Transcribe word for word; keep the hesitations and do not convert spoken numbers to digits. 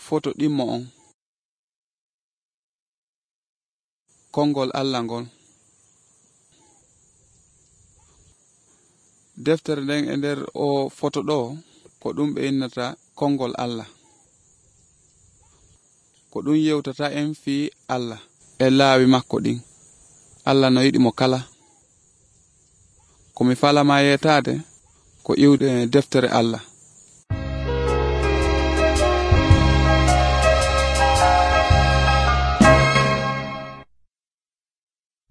foto ɗimmo on kongol Allah ngol. Deftere nden e nder o foto ɗo ko ɗum ɓe innata kongol Allah, ko ɗum yewtata en fi Allah e laawi makko ɗin. Allah no yiɗi mo kala. Ko mi falama yetade ko iwde deftere Allah.